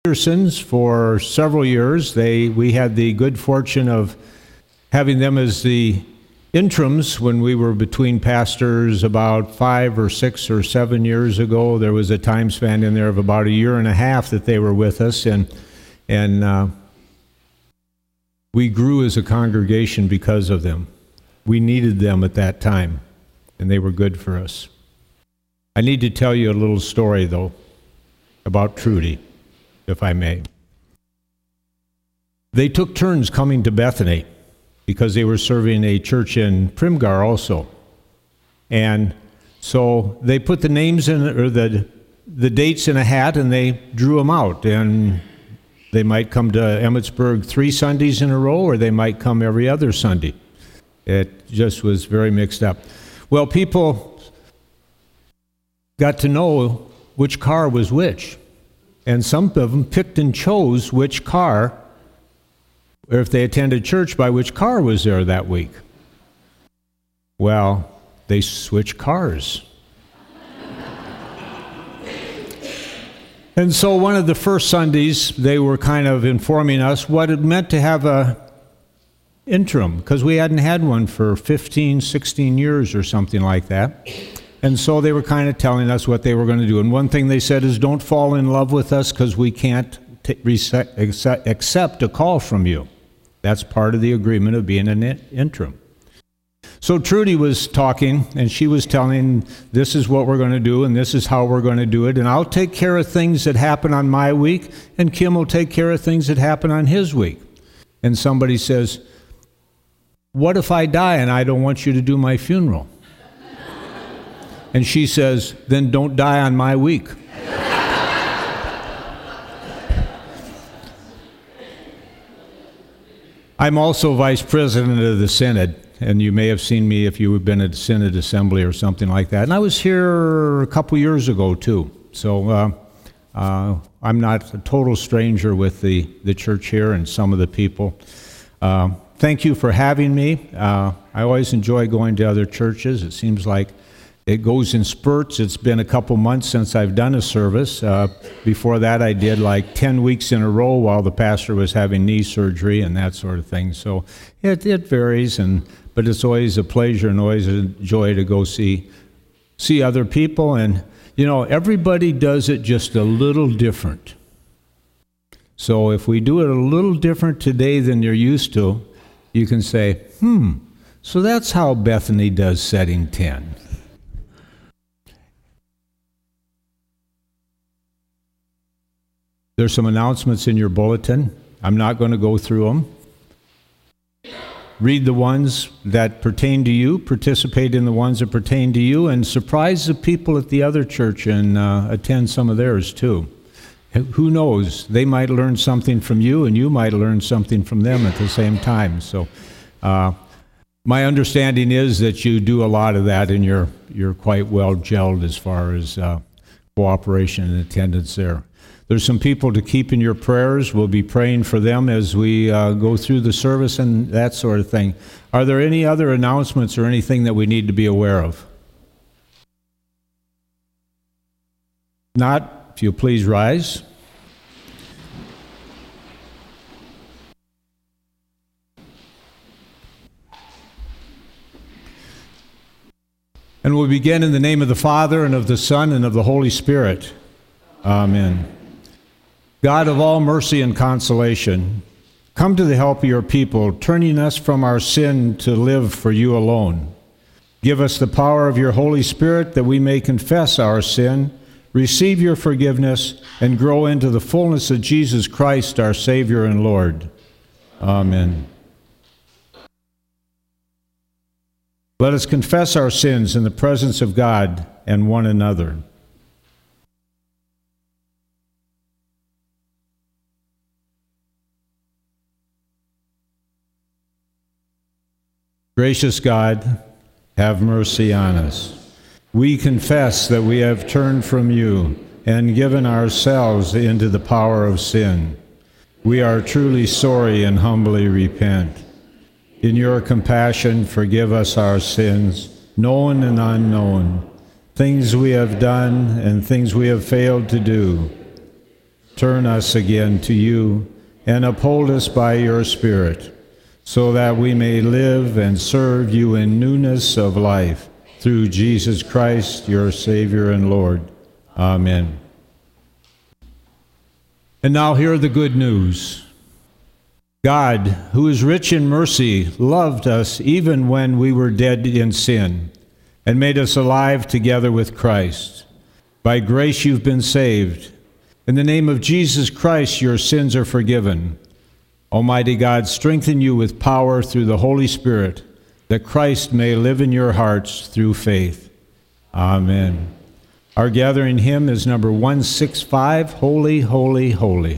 Petersons for several years. We had the good fortune of having them as the interims when we were between pastors about 5 or 6 or 7 years ago. There was a time span in there of about a year and a half that they were with us, and we grew as a congregation because of them. We needed them at that time, and they were good for us. I need to tell you a little story, though, about Trudy, if I may. They took turns coming to Bethany because they were serving a church in Primgar also. And so they put the names in, or the dates in a hat, and they drew them out. And they might come to Emmitsburg 3 Sundays in a row, or they might come every other Sunday. It just was very mixed up. Well, people got to know which car was which. And some of them picked and chose which car, or if they attended church, by which car was there that week. Well, they switched cars. And so one of the first Sundays, they were kind of informing us what it meant to have a interim, because we hadn't had one for 15, 16 years or something like that. And so they were kind of telling us what they were going to do. And one thing they said is, don't fall in love with us because we can't accept a call from you. That's part of the agreement of being an interim. So Trudy was talking, and she was telling, this is what we're going to do, and this is how we're going to do it. And I'll take care of things that happen on my week, and Kim will take care of things that happen on his week. And somebody says, what if I die and I don't want you to do my funeral? And she says, then don't die on my week. I'm also vice president of the Synod, and you may have seen me if you have been at a Synod assembly or something like that. And I was here a couple years ago, too. So I'm not a total stranger with the church here and some of the people. Thank you for having me. I always enjoy going to other churches. It seems like it goes in spurts. It's been a couple months since I've done a service. Before that, I did like 10 weeks in a row while the pastor was having knee surgery and that sort of thing. So it varies, but it's always a pleasure and always a joy to go see other people. And, you know, everybody does it just a little different. So if we do it a little different today than you're used to, you can say, so that's how Bethany does setting 10. There's some announcements in your bulletin. I'm not going to go through them. Read the ones that pertain to you, participate in the ones that pertain to you, and surprise the people at the other church and attend some of theirs too. Who knows? They might learn something from you, and you might learn something from them at the same time. So my understanding is that you do a lot of that, and you're quite well gelled as far as cooperation and attendance there. There's some people to keep in your prayers. We'll be praying for them as we go through the service and that sort of thing. Are there any other announcements or anything that we need to be aware of? Not, if you'll please rise. And we'll begin in the name of the Father, and of the Son, and of the Holy Spirit. Amen. God of all mercy and consolation, come to the help of your people, turning us from our sin to live for you alone. Give us the power of your Holy Spirit that we may confess our sin, receive your forgiveness, and grow into the fullness of Jesus Christ, our Savior and Lord. Amen. Let us confess our sins in the presence of God and one another. Gracious God, have mercy on us. We confess that we have turned from you and given ourselves into the power of sin. We are truly sorry and humbly repent. In your compassion, forgive us our sins, known and unknown, things we have done and things we have failed to do. turn us again to you and uphold us by your Spirit, so that we may live and serve you in newness of life, through Jesus Christ, your Savior and Lord. Amen. And now hear the good news. God, who is rich in mercy, loved us even when we were dead in sin, and made us alive together with Christ. By grace you've been saved. In the name of Jesus Christ, your sins are forgiven. Almighty God, strengthen you with power through the Holy Spirit, that Christ may live in your hearts through faith. Amen. Our gathering hymn is number 165, Holy, Holy, Holy.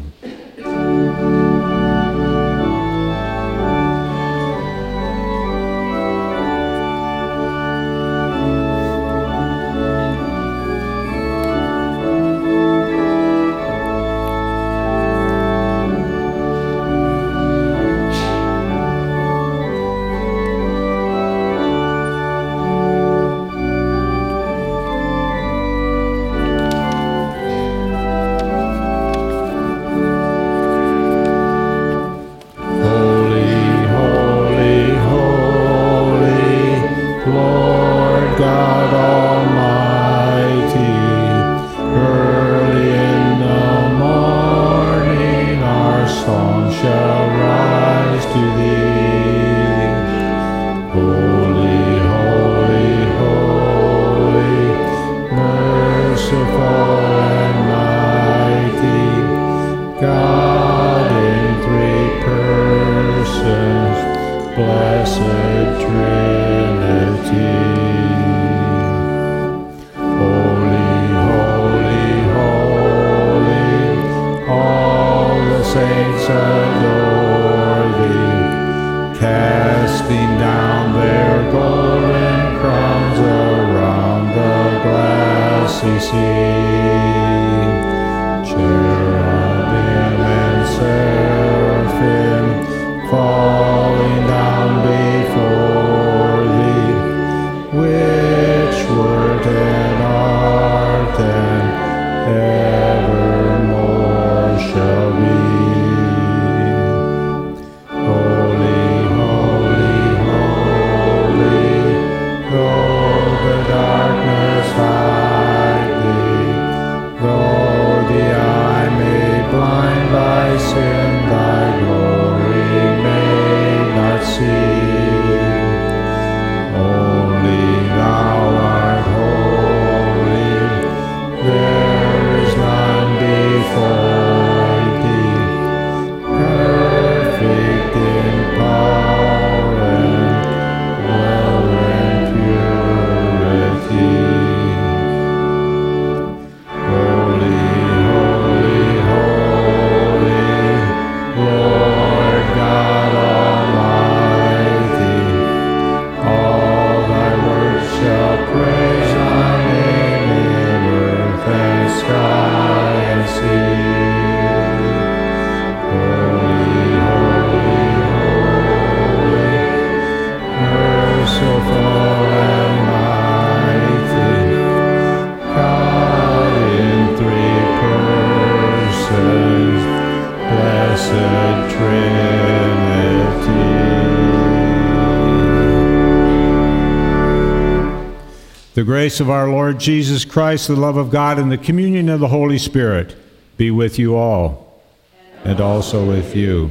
The grace of our Lord Jesus Christ, the love of God, and the communion of the Holy Spirit be with you all, and also with you.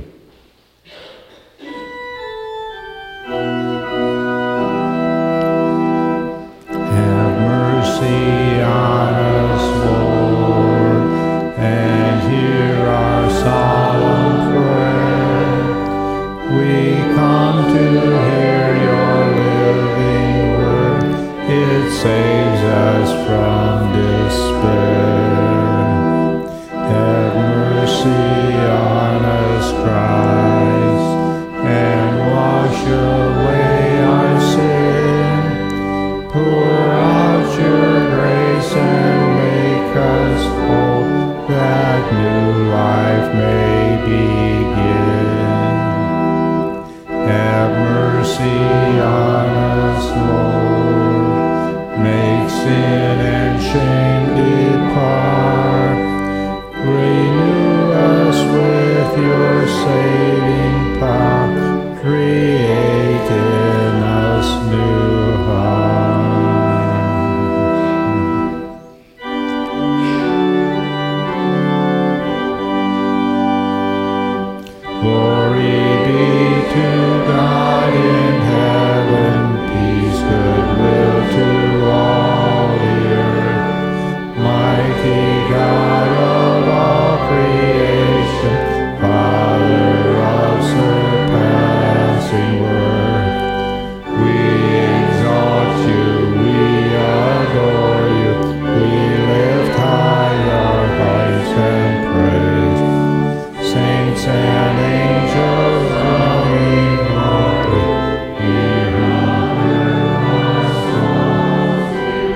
Have mercy on us, Lord, and hear our solemn prayer. We come to hear your living word. It saves us from despair. Have mercy on us, Christ. saving power, create in us new hearts. Glory be to God in heaven, peace, goodwill to all the earth. Mighty God of all creation, Father of surpassing worth, we exalt you, we adore you, we lift high our hearts and praise. Saints and angels bowing humbly, hear our songs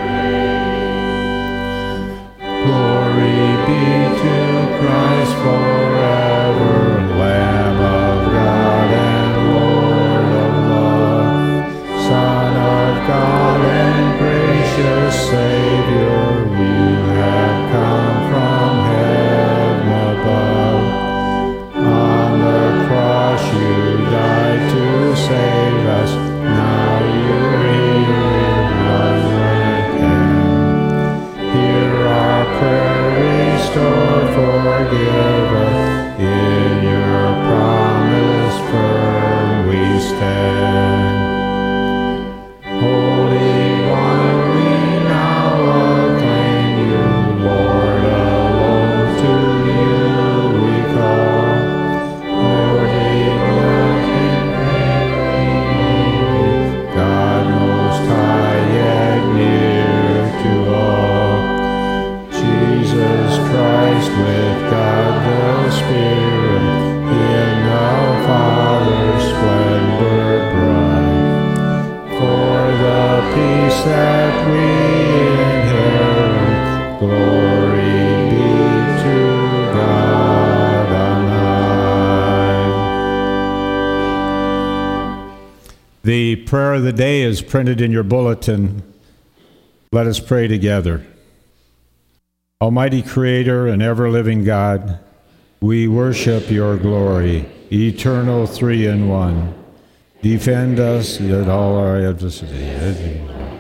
we raise. Glory be to Christ forever, Lamb of God and Lord of love, Son of God and gracious Savior, you have come from heaven above. On the cross you died to save us, now you hear your hand. Hear our prayer, restore, forgive us, in your promise firm we stand. Holy One, we now acclaim you, Lord, alone to you we call. God most high, yet near to all. Jesus Christ with God the Spirit, in the Father's splendor bright. For the peace that we inherit, glory be to God on high. The prayer of the day is printed in your bulletin. Let us pray together. Almighty Creator and ever-living God, we worship your glory, eternal three in one. Defend us at all our adversity.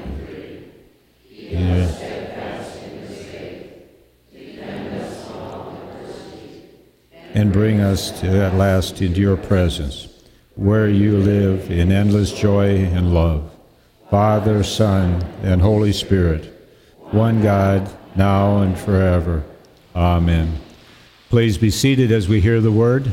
And bring us at last into your presence, where you live in endless joy and love. Father, Son, and Holy Spirit, one God, now and forever. Amen. Please be seated as we hear the word.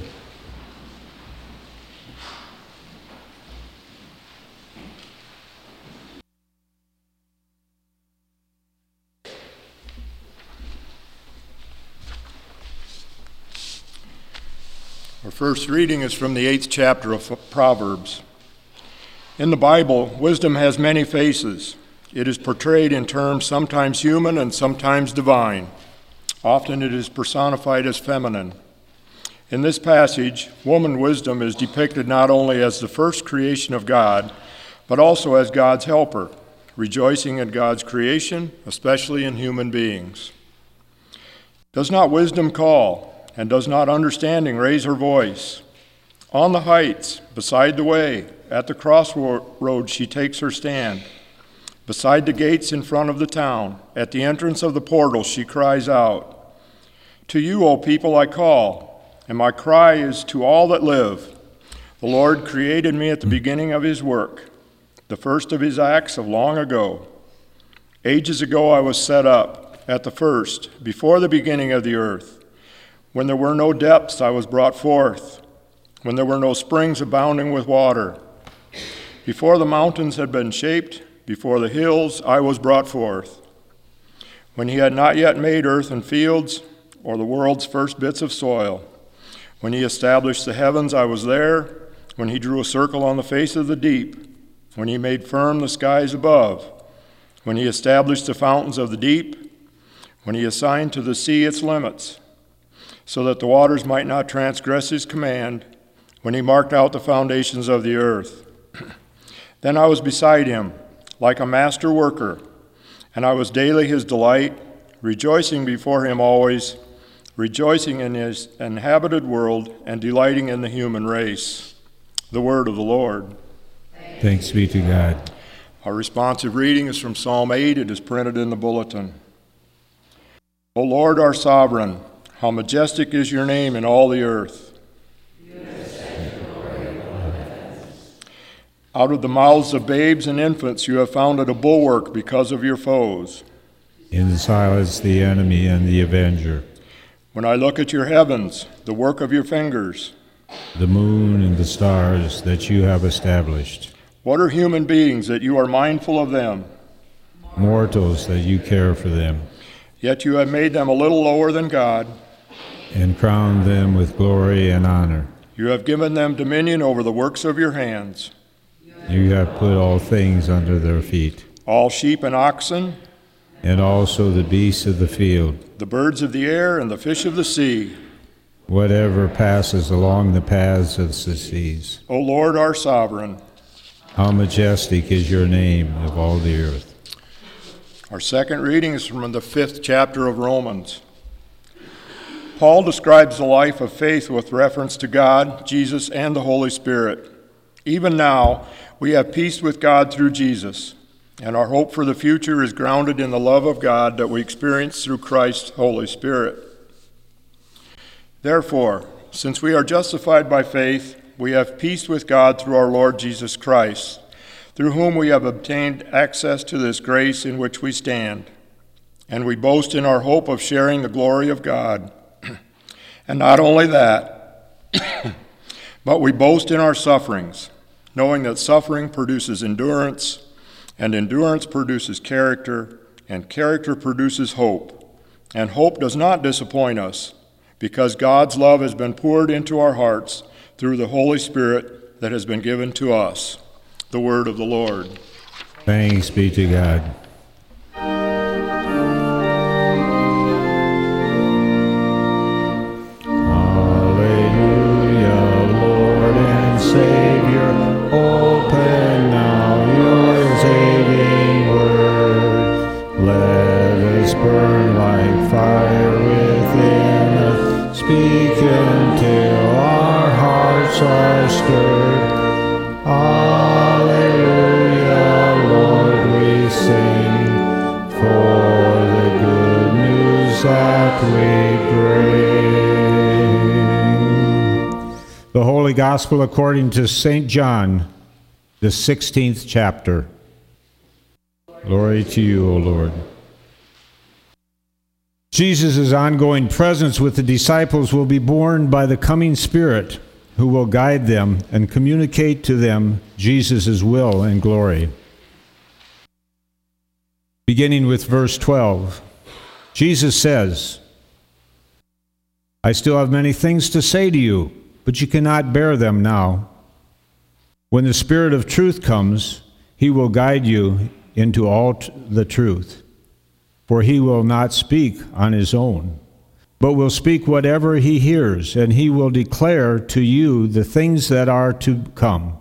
Our first reading is from the 8th chapter of Proverbs. In the Bible, wisdom has many faces. It is portrayed in terms sometimes human and sometimes divine. Often it is personified as feminine. In this passage, woman wisdom is depicted not only as the first creation of God, but also as God's helper, rejoicing in God's creation, especially in human beings. Does not wisdom call, and does not understanding raise her voice? On the heights, beside the way, at the crossroads she takes her stand. Beside the gates in front of the town, at the entrance of the portal, she cries out, "To you, O people, I call, and my cry is to all that live. The Lord created me at the beginning of his work, the first of his acts of long ago. Ages ago I was set up, at the first, before the beginning of the earth. When there were no depths, I was brought forth, when there were no springs abounding with water. Before the mountains had been shaped, before the hills, I was brought forth. When he had not yet made earth and fields, or the world's first bits of soil. When he established the heavens, I was there. When he drew a circle on the face of the deep. When he made firm the skies above. When he established the fountains of the deep. When he assigned to the sea its limits, so that the waters might not transgress his command. When he marked out the foundations of the earth. Then I was beside him, like a master worker, and I was daily his delight, rejoicing before him always. rejoicing in his inhabited world and delighting in the human race. The word of the Lord. Thanks be to God. Our responsive reading is from Psalm 8. It is printed in the bulletin. O Lord, our sovereign, how majestic is your name in all the earth. Out of the mouths of babes and infants you have founded a bulwark because of your foes. In silence the enemy and the avenger. When I look at your heavens, the work of your fingers, the moon and the stars that you have established. What are human beings that you are mindful of them? Mortals that you care for them. Yet you have made them a little lower than God. And crowned them with glory and honor. You have given them dominion over the works of your hands. You have put all things under their feet. All sheep and oxen. And also the beasts of the field. The birds of the air and the fish of the sea. Whatever passes along the paths of the seas. O Lord, our sovereign. How majestic is your name of all the earth. Our second reading is from the 5th chapter of Romans. Paul describes the life of faith with reference to God, Jesus, and the Holy Spirit. Even now, we have peace with God through Jesus, and our hope for the future is grounded in the love of God that we experience through Christ's Holy Spirit. Therefore, since we are justified by faith, we have peace with God through our Lord Jesus Christ, through whom we have obtained access to this grace in which we stand. And we boast in our hope of sharing the glory of God. And not only that, but we boast in our sufferings, knowing that suffering produces endurance, and endurance produces character, and character produces hope. And hope does not disappoint us, because God's love has been poured into our hearts through the Holy Spirit that has been given to us. The word of the Lord. Thanks be to God. Savior, open now your saving word. Let us burn like fire within us. Speak until our hearts are stirred. Alleluia, Lord, we sing for the good news that we bring. The Holy Gospel according to St. John, the 16th chapter. Glory to you, O Lord. Jesus' ongoing presence with the disciples will be borne by the coming Spirit, who will guide them and communicate to them Jesus' will and glory. Beginning with verse 12, Jesus says, I still have many things to say to you, but you cannot bear them now. When the Spirit of truth comes, he will guide you into all the truth. For he will not speak on his own, but will speak whatever he hears, and he will declare to you the things that are to come.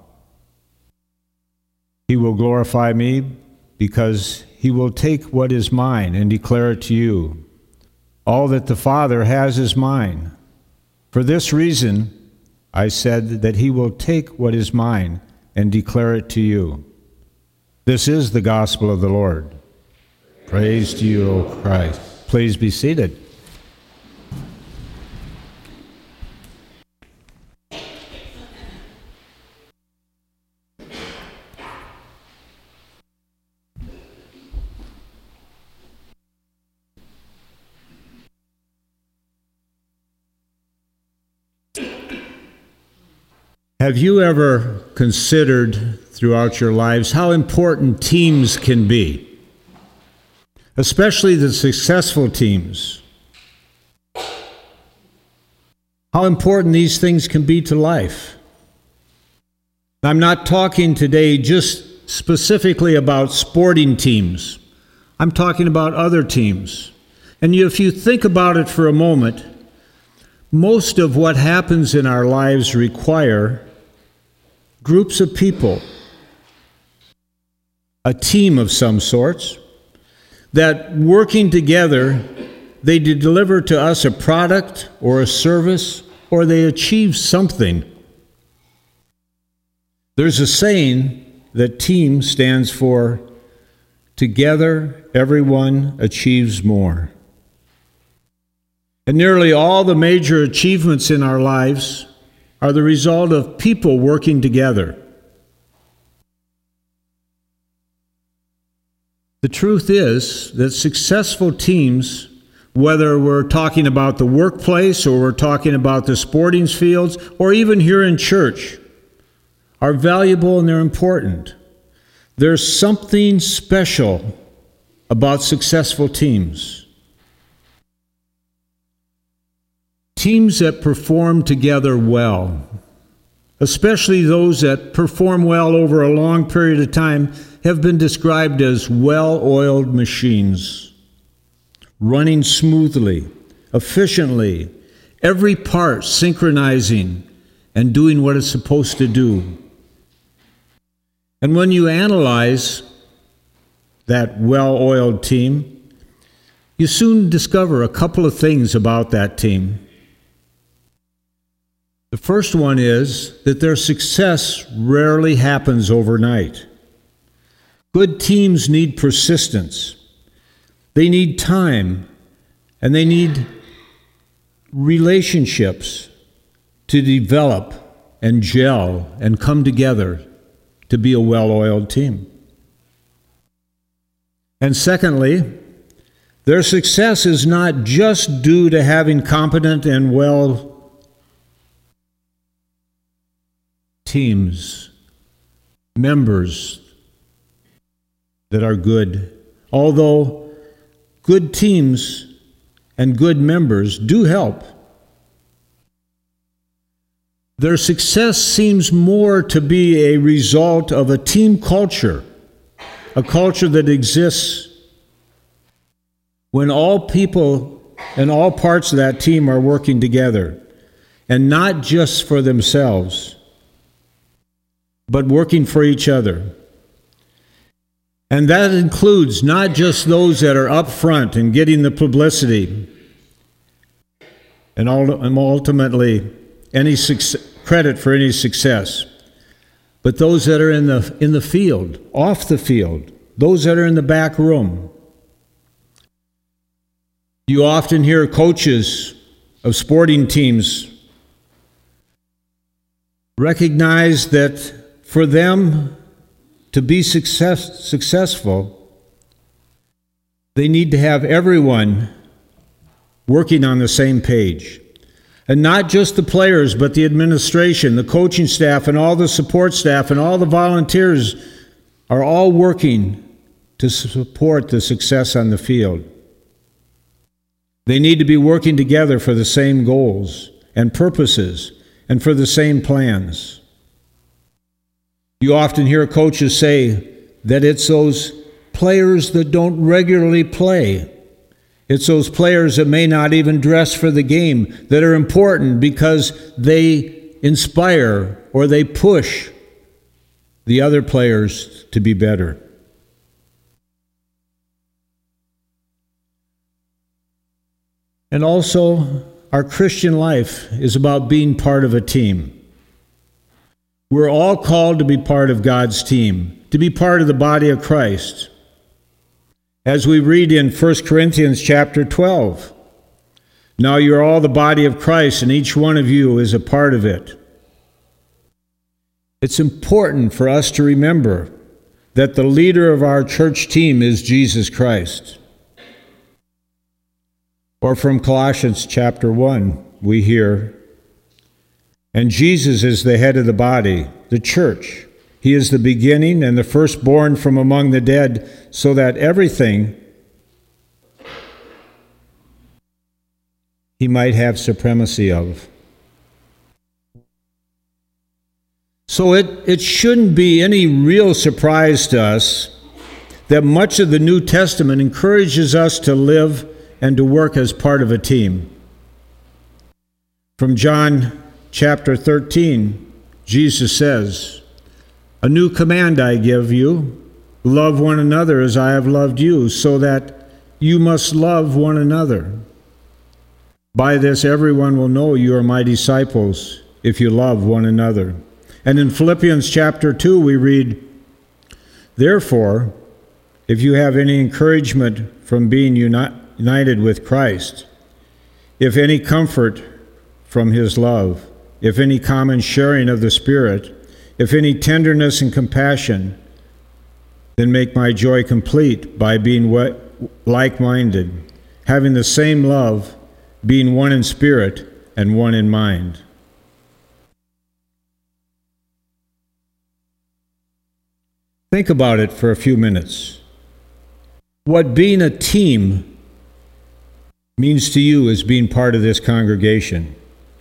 He will glorify me, because he will take what is mine and declare it to you. All that the Father has is mine. For this reason, I said that he will take what is mine and declare it to you. This is the gospel of the Lord. Praise to you, O Christ. Please be seated. Have you ever considered throughout your lives how important teams can be? Especially the successful teams. How important these things can be to life. I'm not talking today just specifically about sporting teams. I'm talking about other teams. And if you think about it for a moment, most of what happens in our lives require groups of people, a team of some sorts, that working together they deliver to us a product or a service, or they achieve something. There's a saying that TEAM stands for Together Everyone Achieves More. And nearly all the major achievements in our lives are the result of people working together. The truth is that successful teams, whether we're talking about the workplace or we're talking about the sporting fields or even here in church, are valuable and they're important. There's something special about successful teams. Teams that perform together well, especially those that perform well over a long period of time, have been described as well-oiled machines, running smoothly, efficiently, every part synchronizing and doing what it's supposed to do. And when you analyze that well-oiled team, you soon discover a couple of things about that team. The first one is that their success rarely happens overnight. Good teams need persistence. They need time, and they need relationships to develop and gel and come together to be a well-oiled team. And secondly, their success is not just due to having competent and well teams, members that are good, although good teams and good members do help. Their success seems more to be a result of a team culture, a culture that exists when all people and all parts of that team are working together, and not just for themselves, but working for each other. And that includes not just those that are up front and getting the publicity and ultimately any credit for any success, but those that are in the field, off the field, those that are in the back room. You often hear coaches of sporting teams recognize that for them to be successful, they need to have everyone working on the same page. And not just the players, but the administration, the coaching staff, and all the support staff, and all the volunteers are all working to support the success on the field. They need to be working together for the same goals and purposes and for the same plans. You often hear coaches say that it's those players that don't regularly play. It's those players that may not even dress for the game that are important because they inspire or they push the other players to be better. And also, our Christian life is about being part of a team. We're all called to be part of God's team, to be part of the body of Christ. As we read in 1 Corinthians chapter 12, now you're all the body of Christ, and each one of you is a part of it. It's important for us to remember that the leader of our church team is Jesus Christ. Or from Colossians chapter 1, we hear, and Jesus is the head of the body, the church. He is the beginning and the firstborn from among the dead, so that everything he might have supremacy of. So it shouldn't be any real surprise to us that much of the New Testament encourages us to live and to work as part of a team. From John chapter 13, Jesus says, "A new command I give you, love one another as I have loved you, so that you must love one another. By this everyone will know you are my disciples, if you love one another. And in Philippians chapter 2 we read, therefore, if you have any encouragement from being united with Christ, if any comfort from his love, if any common sharing of the Spirit, if any tenderness and compassion, then make my joy complete by being like-minded, having the same love, being one in spirit and one in mind. Think about it for a few minutes. What being a team means to you as being part of this congregation.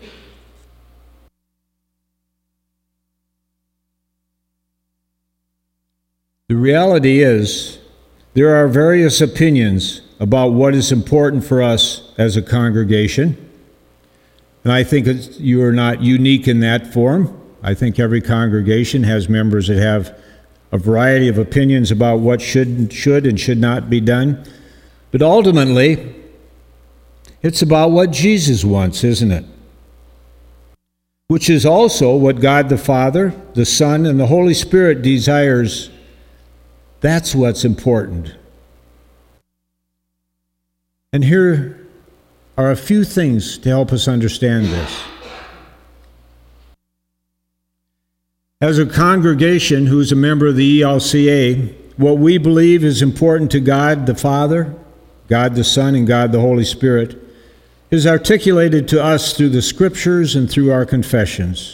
The reality is, there are various opinions about what is important for us as a congregation. And I think you are not unique in that form. I think every congregation has members that have a variety of opinions about what should and should not be done. But ultimately, it's about what Jesus wants, isn't it? Which is also what God the Father, the Son, and the Holy Spirit desires. That's what's important. And here are a few things to help us understand this. As a congregation who's a member of the ELCA, what we believe is important to God the Father, God the Son, and God the Holy Spirit is articulated to us through the Scriptures and through our confessions.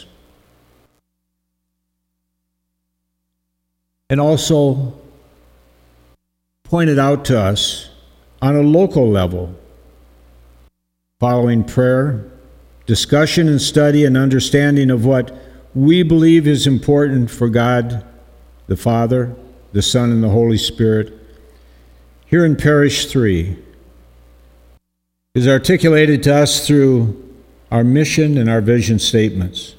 And also pointed out to us on a local level, following prayer, discussion and study and understanding of what we believe is important for God, the Father, the Son, and the Holy Spirit, here in Parish 3, is articulated to us through our mission and our vision statements.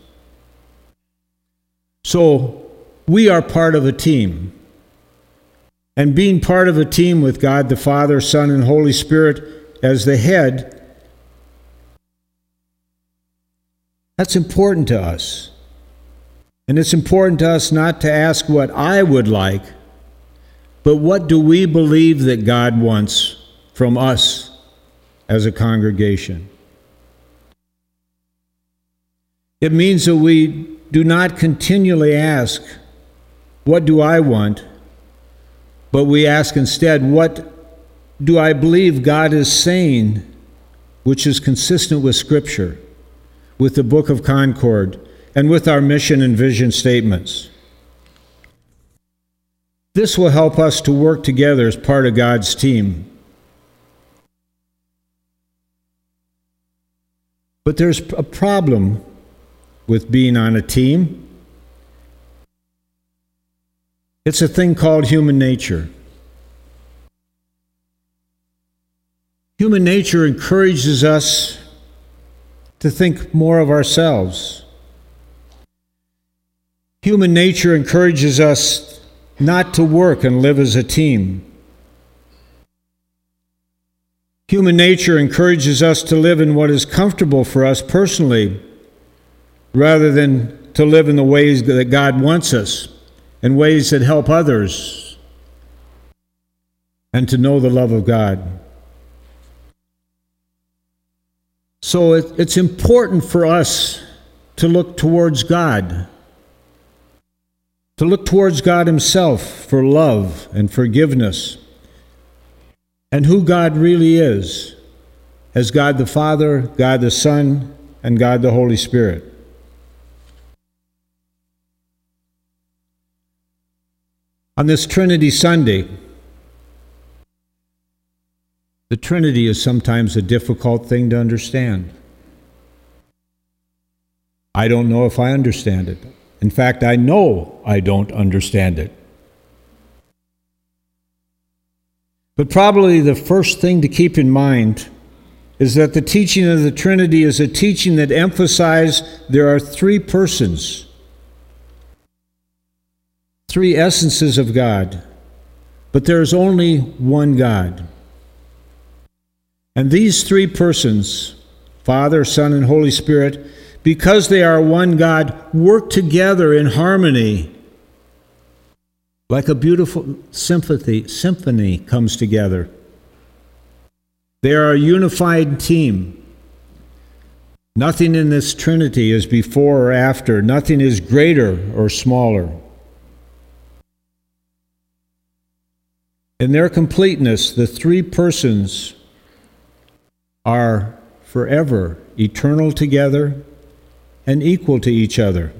So, we are part of a team. And being part of a team with God the Father, Son, and Holy Spirit as the head, that's important to us. And it's important to us not to ask what I would like, but what do we believe that God wants from us as a congregation. It means that we do not continually ask, what do I want? But we ask instead, what do I believe God is saying, which is consistent with Scripture, with the Book of Concord, and with our mission and vision statements. This will help us to work together as part of God's team. But there's a problem with being on a team. It's a thing called human nature. Human nature encourages us to think more of ourselves. Human nature encourages us not to work and live as a team. Human nature encourages us to live in what is comfortable for us personally, rather than to live in the ways that God wants us, and ways that help others, and to know the love of God. So it's important for us to look towards God, to look towards God Himself for love and forgiveness, and who God really is, as God the Father, God the Son, and God the Holy Spirit. On this Trinity Sunday, the Trinity is sometimes a difficult thing to understand. I don't know if I understand it. In fact, I know I don't understand it. But probably the first thing to keep in mind is that the teaching of the Trinity is a teaching that emphasizes there are three persons, three essences of God, but there is only one God. And these three persons Father, Son, and Holy Spirit, because they are one God, work together in harmony, like a beautiful symphony comes together. They are a unified team. Nothing in this Trinity is before or after. Nothing is greater or smaller. In their completeness, the three persons are forever eternal together and equal to each other.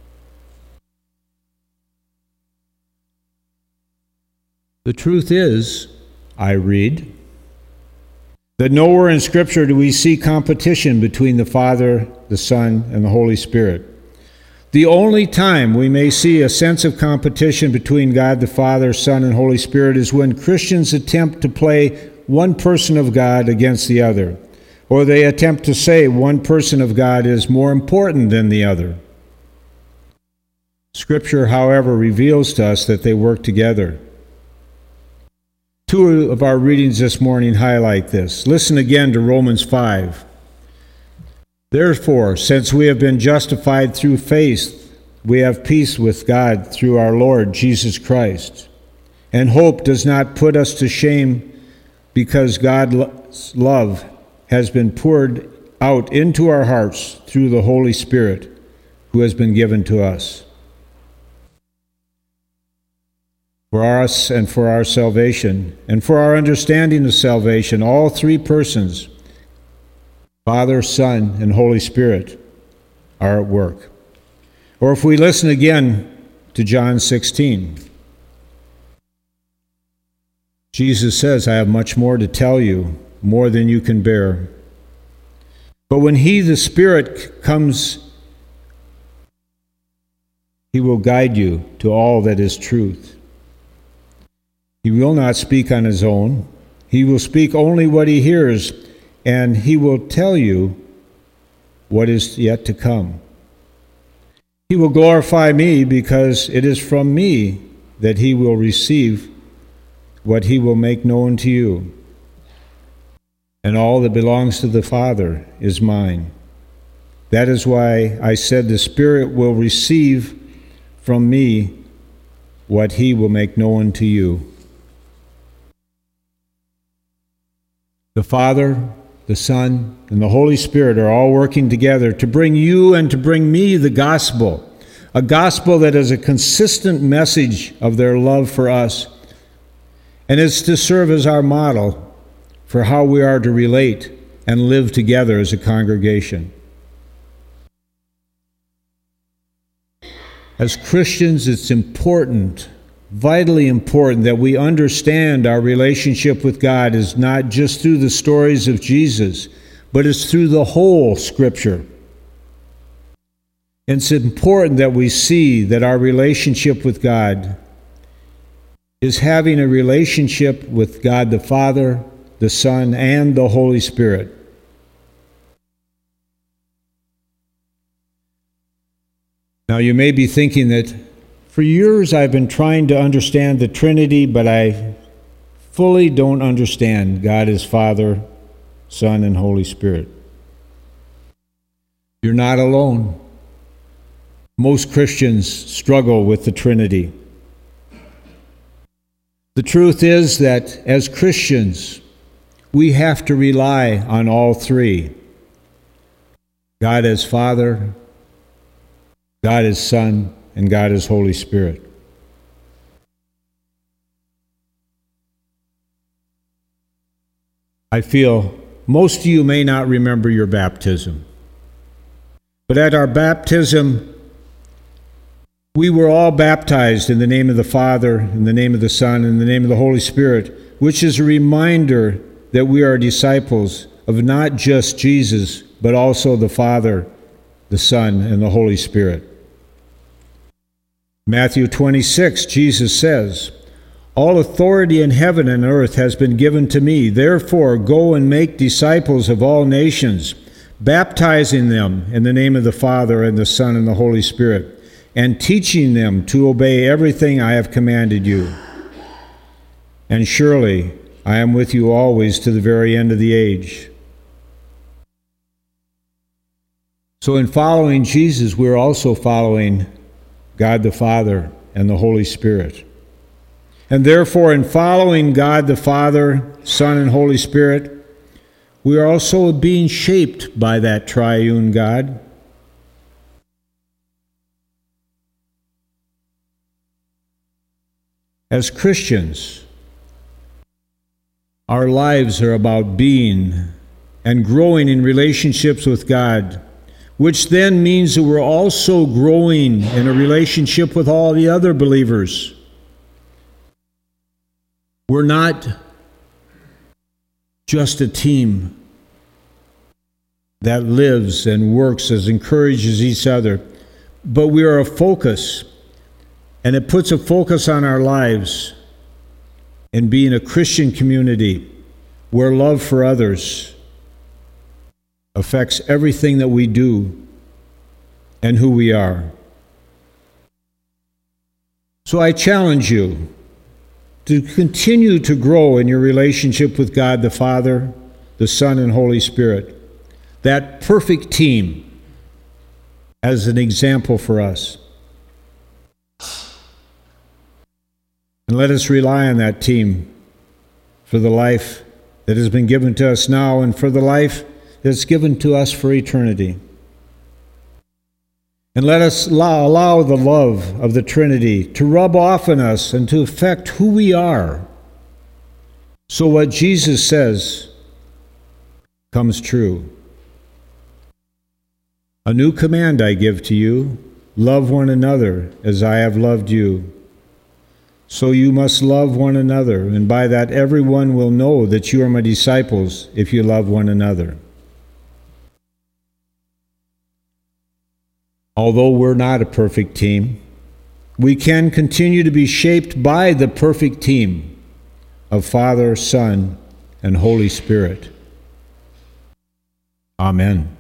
The truth is, I read, that nowhere in Scripture do we see competition between the Father, the Son, and the Holy Spirit. The only time we may see a sense of competition between God the Father, Son, and Holy Spirit is when Christians attempt to play one person of God against the other, or they attempt to say one person of God is more important than the other. Scripture, however, reveals to us that they work together. Two of our readings this morning highlight this. Listen again to Romans 5. Therefore, since we have been justified through faith, we have peace with God through our Lord Jesus Christ. And hope does not put us to shame, because God's love has been poured out into our hearts through the Holy Spirit who has been given to us. For us and for our salvation, and for our understanding of salvation, all three persons, Father, Son, and Holy Spirit, are at work. Or if we listen again to John 16, Jesus says, I have much more to tell you, more than you can bear. But when He, the Spirit, comes, He will guide you to all that is truth. He will not speak on His own. He will speak only what He hears, and He will tell you what is yet to come. He will glorify me, because it is from me that He will receive what He will make known to you. And all that belongs to the Father is mine. That is why I said the Spirit will receive from me what He will make known to you. The Father, the Son, and the Holy Spirit are all working together to bring you and to bring me the gospel, a gospel that is a consistent message of their love for us, and is to serve as our model for how we are to relate and live together as a congregation. As Christians, it's important, vitally important, that we understand our relationship with God is not just through the stories of Jesus, but it's through the whole Scripture. It's important that we see that our relationship with God is having a relationship with God the Father, the Son, and the Holy Spirit. Now, you may be thinking that for years I've been trying to understand the Trinity, but I fully don't understand God as Father, Son, and Holy Spirit. You're not alone. Most Christians struggle with the Trinity. The truth is that as Christians, we have to rely on all three: God as Father, God as Son, and God as Holy Spirit. I feel most of you may not remember your baptism, but at our baptism, we were all baptized in the name of the Father, in the name of the Son, and in the name of the Holy Spirit, which is a reminder that we are disciples of not just Jesus, but also the Father, the Son, and the Holy Spirit. Matthew 26, Jesus says, all authority in heaven and earth has been given to me. Therefore, go and make disciples of all nations, baptizing them in the name of the Father and the Son and the Holy Spirit, and teaching them to obey everything I have commanded you. And surely I am with you always to the very end of the age. So in following Jesus, we're also following God the Father and the Holy Spirit. And therefore, in following God the Father, Son, and Holy Spirit, we are also being shaped by that triune God. As Christians, our lives are about being and growing in relationships with God, which then means that we're also growing in a relationship with all the other believers. We're not just a team that lives and works as encourages each other, but we are a focus, and it puts a focus on our lives in being a Christian community where love for others affects everything that we do and who we are. So I challenge you to continue to grow in your relationship with God the Father, the Son, and Holy Spirit, that perfect team as an example for us. And let us rely on that team for the life that has been given to us now and for the life that's given to us for eternity. And let us allow the love of the Trinity to rub off on us and to affect who we are. So what Jesus says comes true. A new command I give to you, love one another as I have loved you. So you must love one another, and by that everyone will know that you are my disciples if you love one another. Although we're not a perfect team, we can continue to be shaped by the perfect team of Father, Son, and Holy Spirit. Amen.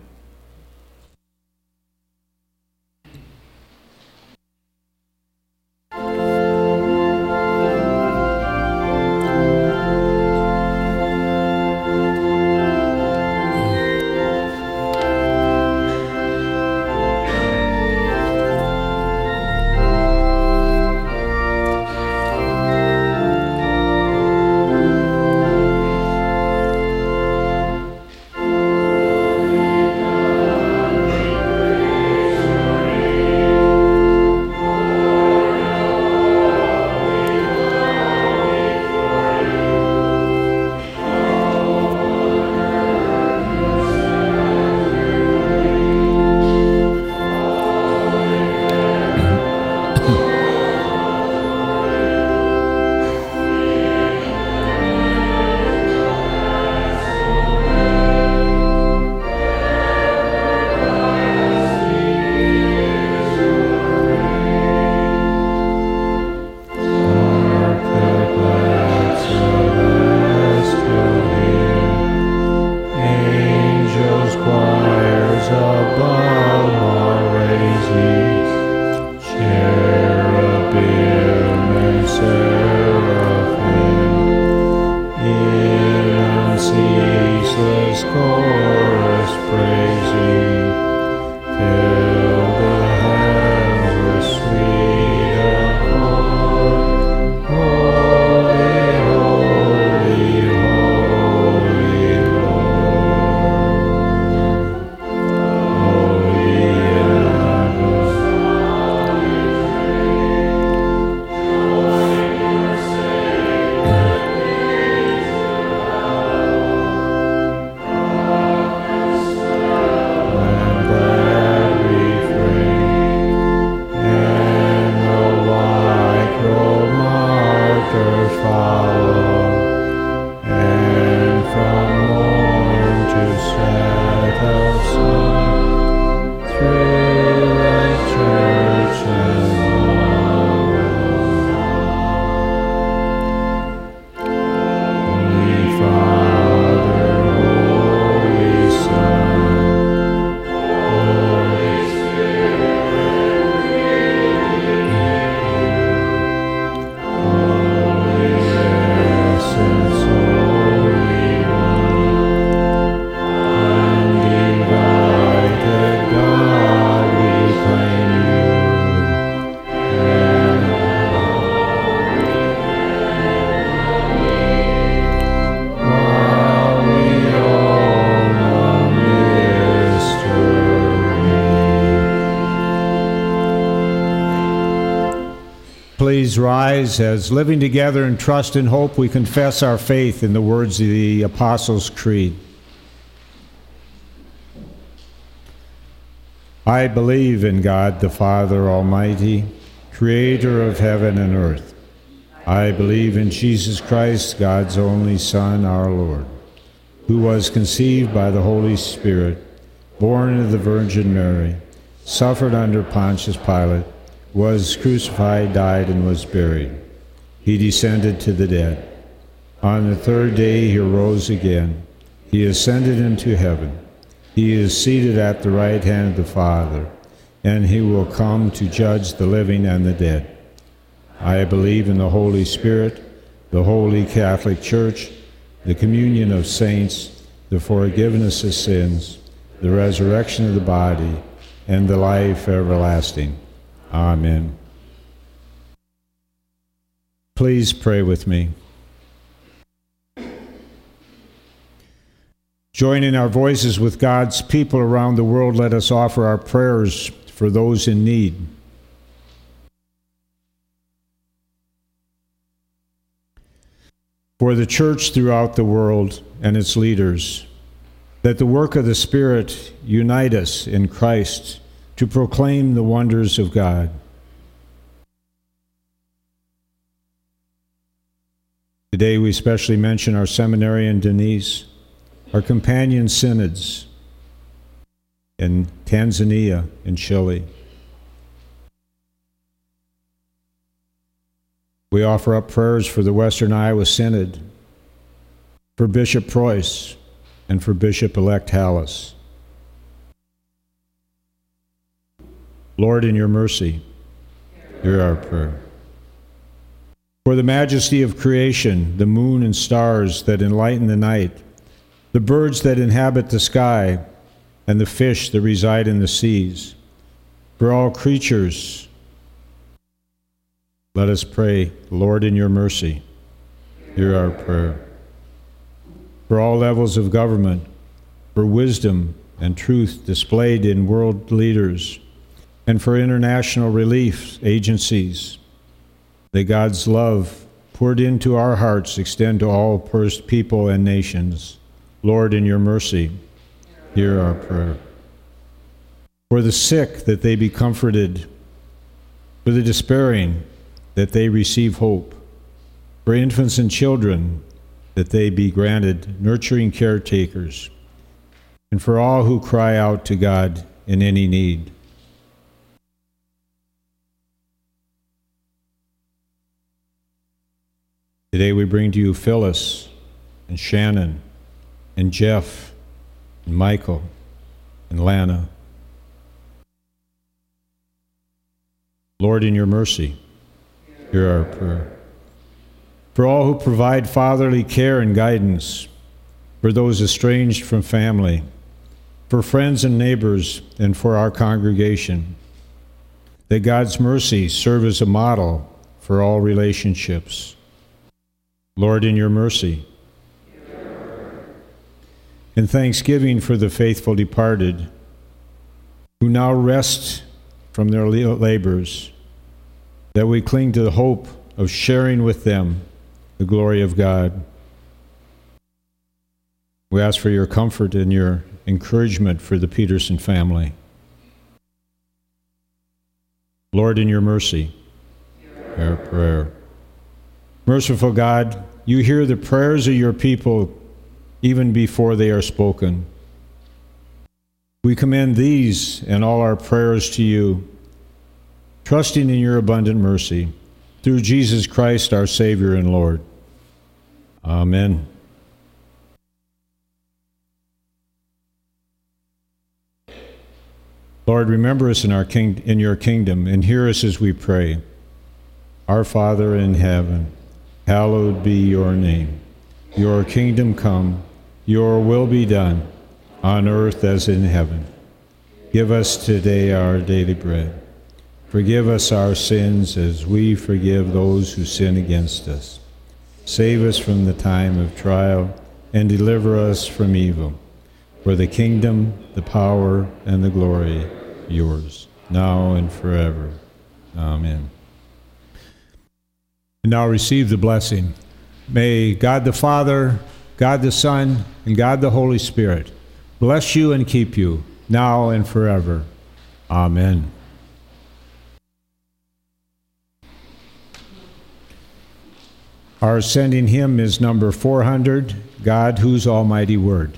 Please rise as, living together in trust and hope, we confess our faith in the words of the Apostles' Creed. I believe in God the Father Almighty, creator of heaven and earth. I believe in Jesus Christ, God's only Son, our Lord, who was conceived by the Holy Spirit, born of the Virgin Mary, suffered under Pontius Pilate, was crucified, died, and was buried. He descended to the dead. On the third day he arose again. He ascended into heaven. He is seated at the right hand of the Father, and he will come to judge the living and the dead. I believe in the Holy Spirit, the Holy Catholic Church, the communion of saints, the forgiveness of sins, the resurrection of the body, and the life everlasting. Amen. Please pray with me. Joining our voices with God's people around the world, let us offer our prayers for those in need. For the church throughout the world and its leaders, that the work of the Spirit unite us in Christ to proclaim the wonders of God. Today we especially mention our seminarian Denise, our companion synods in Tanzania and Chile. We offer up prayers for the Western Iowa Synod, for Bishop Preuss, and for Bishop-elect Hallis. Lord, in your mercy, hear our prayer. For the majesty of creation, the moon and stars that enlighten the night, the birds that inhabit the sky, and the fish that reside in the seas, for all creatures, let us pray, Lord, in your mercy, hear our prayer. For all levels of government, for wisdom and truth displayed in world leaders, and for international relief agencies, that God's love poured into our hearts extend to all people and nations. Lord, in your mercy, hear our prayer. For the sick, that they be comforted. For the despairing, that they receive hope. For infants and children, that they be granted nurturing caretakers. And for all who cry out to God in any need. Today we bring to you Phyllis and Shannon and Jeff and Michael and Lana. Lord, in your mercy, hear our prayer. For all who provide fatherly care and guidance, for those estranged from family, for friends and neighbors, and for our congregation, that God's mercy serve as a model for all relationships. Lord, in your mercy. In thanksgiving for the faithful departed, who now rest from their labors, that we cling to the hope of sharing with them the glory of God. We ask for your comfort and your encouragement for the Peterson family. Lord, in your mercy, hear our prayer. Merciful God, you hear the prayers of your people even before they are spoken. We commend these and all our prayers to you, trusting in your abundant mercy, through Jesus Christ, our Savior and Lord. Amen. Lord, remember us in your kingdom, and hear us as we pray. Our Father in heaven, hallowed be your name. Your kingdom come, your will be done, on earth as in heaven. Give us today our daily bread. Forgive us our sins as we forgive those who sin against us. Save us from the time of trial, and deliver us from evil. For the kingdom, the power, and the glory, yours, now and forever. Amen. And now receive the blessing. May God the Father, God the Son, and God the Holy Spirit bless you and keep you, now and forever. Amen. Our ascending hymn is number 400, God Whose Almighty Word.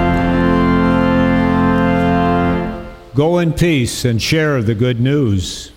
Go in peace and share the good news.